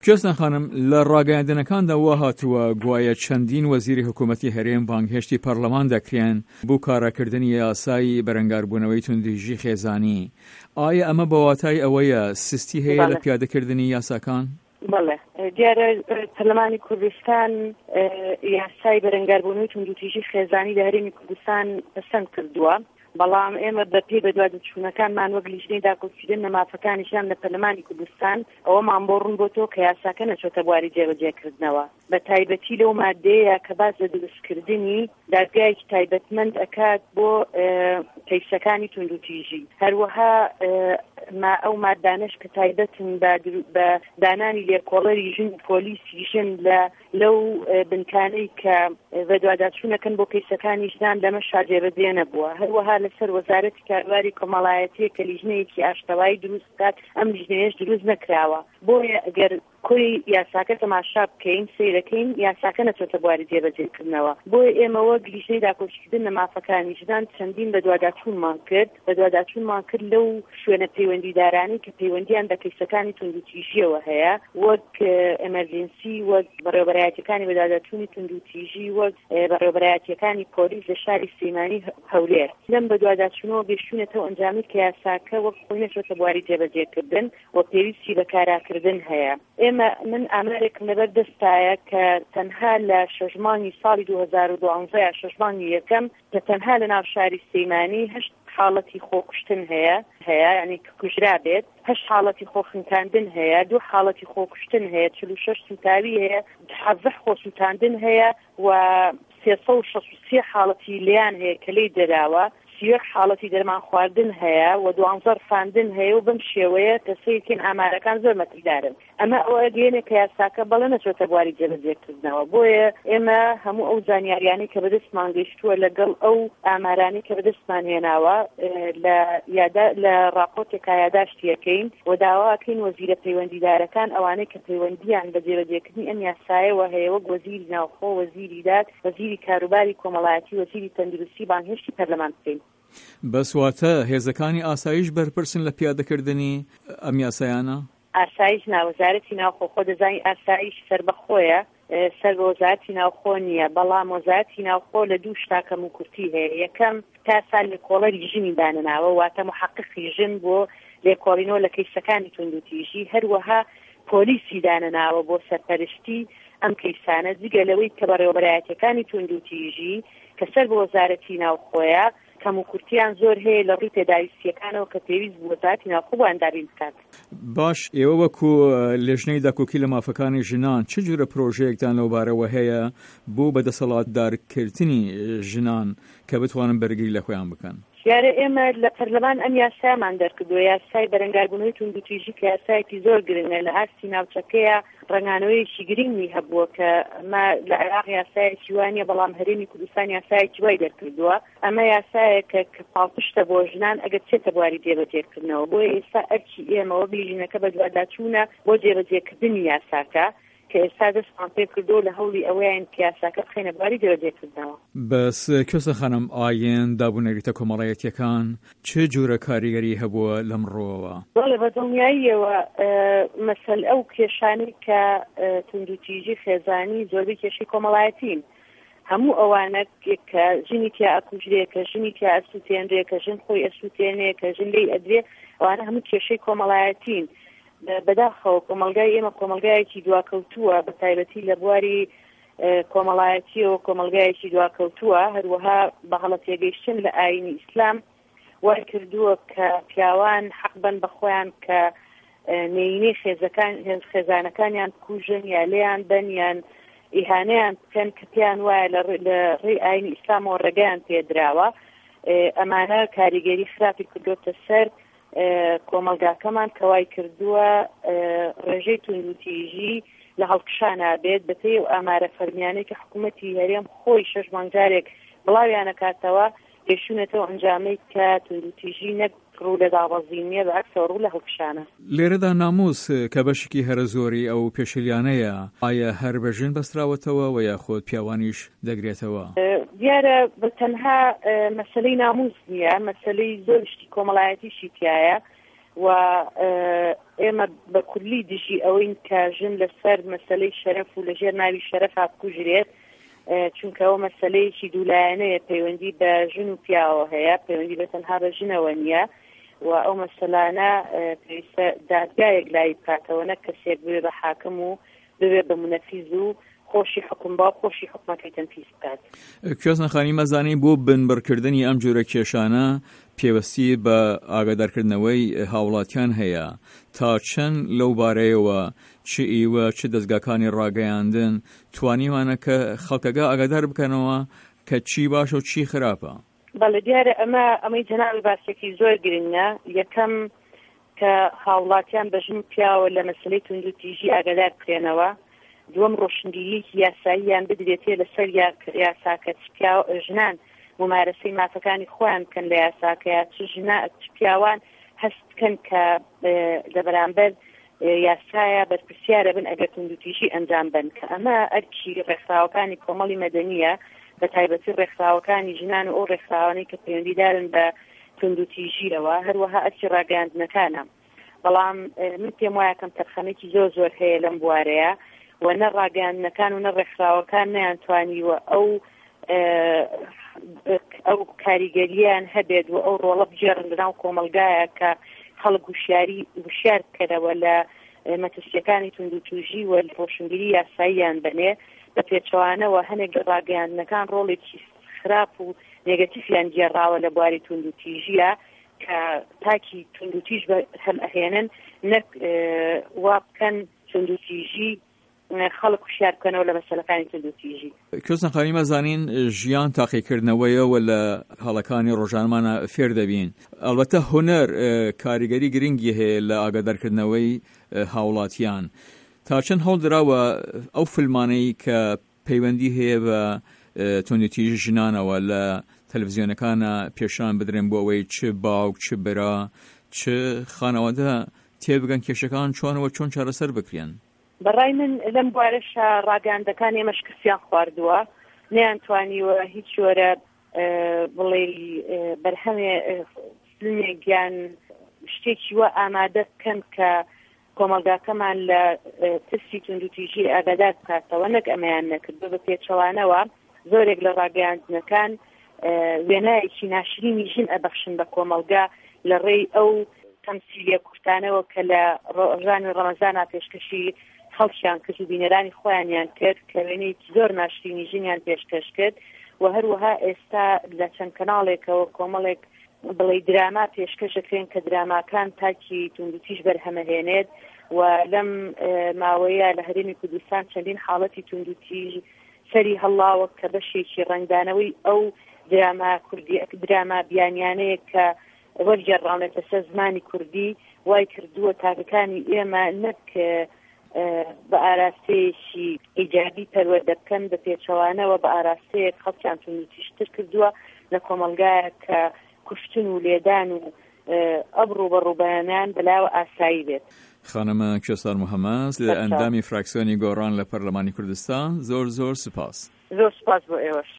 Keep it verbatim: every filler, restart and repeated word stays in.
کوێستان خانم لە ڕاگەیاندنەکاندا وا هاتووە گوایە چەندین وەزیری حکوومەتی هەرێم بانگهێشتی پەرلەمان دەکرێن بۆ کاراکردنی یاسای بەرەنگاربوونەوەی توندوتیژی خێزانی. ئایا ئەمە بە واتای ئەوەیە سستی هەیە لە پیادەکردنی یاساکان؟ بەڵێ دیارە پەرلەمانی کوردستان یاسای بەرەنگاربوونەوەی توندوتیژی خێزانی لە هەرێمی کوردستان پەسەند کردووە، بەڵام ئێمە بە پێ بە دوادەچوونەکانمان وەک لیژنەی داخڵکردن نەمافەکانیشان لە پەرلەمانی کوردستان ئەوەمان بۆ ڕوون بۆ تۆ کە یاساکە نەچۆتە بواری جێبەجێکردنەوە، بە تایبەتی لەو مادەیە کە باس لە دروستکردنی دادگایەکی تایبەتمەند ئەکات بۆ کەیسەکانی توندوتیژی. هەروەها ما ئەو مادانش کە تایبەتن بە دانانی لێکۆڵەری ژن پۆلیسی ژن لە لەو بنکانەی کە بە دواداچوونەکەن بۆ کەیسەکانی ژنان لەمە شاجێبەجێ نەبووە. هەروەها لەسەر وەزارەتی کاروباری کۆمەڵایەتی کە لیژنەیەکی ئاشتەوایی دروست بکات ئەم لیژنەیەش دروست نەکراوە، بۆیە ئەگەر کۆی یاساکە تەماشا بکەین سەیرەکەین یاساکە نەچۆتە بواری جێبەجێکردنەوە. بۆیە ئێمە وەک لیژنەی داخڵکردن نەمافەکانی ژنان چەندین بە دواداچوونمان کرد بە دواداچوونمان کرد لەو شوێنە پەیوەندیدارانی کە پەیوەندیان بە کەیسەکانی توندوتیژیەوە هەیە، وەک ئەمەرجنسی، وەک بەڕێوەبەرایەتیەکانی بەداداچوونی توندوتیژی، وەک بەڕێوەبەرایەتیەکانی پۆلیس لە شاری سلێمانی هەولێر. لەم بە دواداچوونەوە بێشوونەتەوە ئەنجامی کە یاساکە وەک خۆی نەچۆتە بواری جێبەجێکردن و پێویستی بە کاراکردن هەیە. ئێمە من ئامارێکم لەبەر دەستایە کە تەنها لە شەژمانی ساڵی دوو هەزار و دوانزە یا شەژمانی یەکەم کە تەنها لە ناو شاری سلێمانی هەشت حاڵەتی خۆکوشتن هەیە هەیە یعنی کوژرا بێت، هەشت حاڵەتی خۆخنکاندن هەیە، دوو حاڵەتی خۆکوشتن هەیە، چل و شەش سوتاوی هەیە، حەزە خۆسووتاندن هەیە و سێسە و شەست و سێ حاڵەتی لیان هەیە کە لێی دەراوە، سیوەک حاڵەتی دەرمان خواردن هەیە و دوانزە ڕفاندن هەیە و بەم شێوەیە کەسەیەکین ئامارەکان زۆر مەتریدارن. ئەمە ئەوە ئەگەیەنێ کە یاساکە بەڵێ نەچۆتە بواری جێبەجێکردنەوە. بۆیە ئێمە هەموو ئەو زانیاریانی کە بەدەستمان گەیشتووە لەگەڵ ئەو ئامارانی کە بەدەستمان هێناوە لە ڕاپۆرتێکا یاداشتیەکەین و داواکەین وەزیرە پەیوەندیدارەکان ئەوانەی کە پەیوەندیان بە جێبەجێکردنی ئەم یاسایەوە هەیە، وەک وەزیری ناوخۆ، وەزیری داد، وەزیری کاروباری کۆمەڵایەتی، وەزیری تەندروستی، بانگهێشتی پەرلەمان بکەین. بەسواتە هێزەکانی ئاسایش بەرپرسن لە پیادەکردنی ئەم یاسایانە؟ ئاسایش ناوەزارەتی ناوخۆ خۆ دەزانی ئاسایش سەربەخۆیە، سەر بە وەزارەتی ناوخۆ نییە، بەڵام وەزارەتی ناوخۆ لە دوو شتاکەم و کورتی هەیە. یەکەم تا سال لێکۆڵەری ژنی دانەناوە، واتە محققی ژن بۆ لێکۆڵینەوە لە کەیسەکانی توندوتیژی، هەروەها پۆلیسی دانەناوە بۆ سەرپەرشتی ئەم کەیسانە، جگە لەوەی کە بەڕێوەبەرایەتیەکانی توندوتیژی کە سەر بە وەزارەتی ناوخۆیە کەم و کورتیان زۆر هەیە لە ڕووی پێداویستیەکانەوە کە پێویست بوو وەزارەتی ناوخۆ بۆ ئەندابین بکات. باش، ئێوە وەکو لێژنەی داکۆکی لە مافەکانی ژنان چ جورە پرۆژەیەکتان لەوبارەوە هەیە بۆ بەدەسەڵاتدارکردنی ژنان کە بتوانن بەرگری لە خۆیان بکەن؟ یارە ئێمە لە پەرلەمان ئەم یاسامان دەرکردووە، یاسای بەرەنگاربوونەوەی توندوتیژی کە یاسایەکی زۆر گرنگە لە ئاستی ناوچەکەیە، ڕەنگانەوەیەکی گرنگی هەبووە کە ئەمە لە عێراق یاسایەکی وانیە، بەڵام هەرێمی کوردستان یاسایەکی وای دەرکردووە. ئەمە یاسایەکە کە پاڵپشتە بۆ ژنان ئەگەر چێتە بواری جێبەجێکردنەوە. بۆیە ئێستا ئەرچی ئێمەوە بلیژنەکە بە دواداچوونە بۆ جێبەجێکردنی یاساکە کە ئێستا دەستمان پێ کردو لە هەوڵی ئەوەیان کە یاساکە بخێنە بواری جێبەجێکردنەوە. بەس کێسە خانم، ئاین دابوونەریتە کۆمەڵایەتیەکان چه جۆرە کاریگەری هەبووە لەمڕۆوە؟ بەڵێ بە دڵنیاییەوە مەسەل ئەو کێشانەی کە توندوتیژی خێزانی زۆربەی کێشەی کۆمەڵایەتین، هەموو ئەوانە کە ژنی تیا ئەکوژرێ، کە ژنی تیا ئەسووتێنرێ، کە ژن خۆی ئەسووتێنێ، کە ژن لێی ئەدرێ، ئەوانە هەموو کێشەی کۆمەڵایەتین. بەداخەوە کۆمەلگای ئێمە کۆمەلگایەکی دواکەوتووە، بە تایبەتی لە بواری کۆمەڵایەتیەوە کۆمەلگایەکی دواکەوتووە. هەروەها بە هەڵە تێگەیشتن لە ئاینی ئیسلام وای کردووە کە پیاوان حەق بن بە خۆیان کە نێینەی خێزانەکانیان کوژن یا لێیان بن یان ئیهانەیان بکەن کە پێیان وایە لە ڕێی ئاینی ئیسلامەوە ڕێگەیان پێدراوە. ئەمانە کاریگەری خراپی کردوتە سەر کۆمەلگاکەمان کەوای کردووە ڕێژەی توندوتیژی لە هەڵکشانە بێت بەپێی و ئامارە فەرمیانەی کە حکوومەتی هەرێم خۆی شەش مانگجارێک بڵاویانە کاتەوە پێشونێتەوە ئەنجامەی کە توندوتیژی نەک ڕوو لە داوەزینیە بە عەکسەوە ڕوو لە هەڵکشانە. لێرەدا ناموس کە بەشکی هەرە زۆری ئەو پێشلیانەیە، ئایا هەر بەژن بەستراوەتەوە و یاخۆت پیاوانیش دەگرێتەوە؟ دیارە بە تەنها مەسەلەی ناموس نییە، مەسەلەی زۆر شتی کۆمەڵایەتیشی تایە. و ئێمە بە کولی دژی ئەوەین کە ژن لەسەر مەسەلەی شەرەف و لەژێر ناوی شەرەف هاتکوژرێت، چونکە ئەو مەسەلەیەکی دوولایەنەیە، پەیوەندی بە ژن و پیاوە هەیە، پەیوەندی بە تەنها بە ژنەوە نییە و ئەو مەسەلانە پێویستە دادگایەک لای بکاتەوە، نەک کەسێک بوێ بە حاکم و بوێ بە منەفیز و خۆشی حکم با خۆشی حکومەکەی تەنفیز بکات. کوێستنەخانی مەزانی بۆ بنبڕکردنی ئەم جۆرە کێشانە پێوەستی بە ئاگادارکردنەوەی هاوڵاتیان هەیە. تا چەند لەو بارەیەوە چ ئیوە چ دەستگاکانی ڕاگەیاندن توانیوانە کە خەڵکەگا ئاگادار بکەنەوە کە چی باشە و چی خراپە؟ بەڵێ دیارە ئەمە ئەمەی جەنابی باسێکی زۆر گرنگە. یەکەم کە هاوڵاتیان بە ژن و پیاوە لە مەسەلەی توندوتیژی ئاگادار بکرێنەوە. دووەم ڕۆشنبیریەکی یاساییان بدرێتێ لەسەر یاساکە پیا ژنان ممارەسەی مافەکانی خۆیان بکەن لە یاساکەیە، چ ژنا چ پیاوان هەست بکەن کە لە بەرامبەر یاسایە بەرپرسیارە بن ئەگەر توندوتیژی ئەنجام بن، کە ئەمە ئەرکی ڕێکخراوەکانی کۆمەڵی مەدەنیە، بە تایبەتی ڕێکخراوەکانی ژنان و ئەو ڕێکخراوانەی کە پەیوەندیدارن بە توندوتیژیەوە، هەروەها ئەرکی ڕاگەیاندنەکانە. بەڵام من پێم وایە کەم تەرخەمێکی زۆر زۆر هەیە لەم بوارەیە و نە ڕاگەیاندنەکان و نە ڕێکخراوەکان نەیانتوانیوە ئەو ئەو کاریگەریان هەبێت و ئەو ڕۆڵە بجێڕن لەناو کۆمەلگایە کە خەڵک وشیاری وشیار بکەرەوە لە مەترسیەکانی توندوتیژی و ڕۆشنبیری یاساییان بنێ. بە پێچەوانەوە هەنێک لە ڕاگەیاندنەکان ڕۆڵێکی خراپ و نێگەتیڤیان گێڕاوە لە بواری توندوتیژیە کە تاکی توندوتیژ هەم ئەهێنن نەک وا بکەن توندوتیژی خەڵک وشیار بکەنەوە لە مەسەلەکانی توندوتیژی. کوێستنەخانی مەزانین ژیان تاقیکردنەوەیەوە لە هەڵەکانی ڕۆژانمانە فێر دەبین. ئەلبەتە هونەر کاریگەری گرنگی هەیە لە ئاگادارکردنەوەی هاوڵاتیان. تا چەند هەوڵ دراوە ئەو فیلمانەی کە پەیوەندی هەیە بە توندوتیژی ژنانەوە لە تەلەڤیزیۆنەکانە پێشان بدرێن بۆ ئەوەی چ باوک چ برا چ خانەوەدە تێبگەن کێشەکان چۆنەوە چۆن چارەسەر بکرێن؟ بەڕای من لەم بوارەشە ڕاگەیاندەکان ئێمە شکستیان خواردووە، نەیانتوانیوە هیچ جۆرە بڵێ بەرهەمێ فیلمێکیان شتێکی وە ئامادە بکەن کە کۆمەلگاکەمان لە ترسی توندوتیژی ئاگادار بکاتەوە، نەک ئەمەیان نەکردو. بە پێچەوانەوە زۆرێک لە ڕاگەیاندنەکان وێنایەکی ناشرینی ژن ئەبەخشن بە کۆمەلگا لە ڕێی ئەو تەمسیلیە کورتانەوە کە لە ڕۆژانی ڕەمەزانە پێشکەشی خەڵکیان کرد و بینەرانی خۆیانیان کرد کە وێنەیەکی زۆر ناشرینی ژنیان پێشکەش کرد. و هەروەها ئێستا لە چەند کەناڵێکەوە کۆمەڵێک بڵێ دراما پێشکەشەکرێن کە دراماکان تاکی توندوتیژ بەرهەمەهێنێت و لەم ماوەیە لە هەرێمی کوردستان چەندین حاڵەتی توندوتیژ سەری هەڵاوە کە بەشێکی ڕنگدانەوەی ئەو دراما کوردی دراما بیانیانەیە کە وەرگێڕاونێتە سەر زمانی کوردی وای کردووە تاکەکانی ئێمە نەک بە ئاراستەیەکی ئیجابی پەروەردە بکەن، بە پێچەوانەوە بە ئاراستەیەک خەڵکیان توندوتیژتر کردووە لە کۆمەلگایە کە کوشتن و لێدان و ئەبڕوو بە ڕووبەیانیان بەلاوە ئاسایی بێت. خانم کوێستان محەممەد لە ئەندامی فراکسیۆنی گۆڕان لە پەرلەمانی کوردستان زۆر زۆر سپاس. زۆر سپاس بۆ ئێوەش.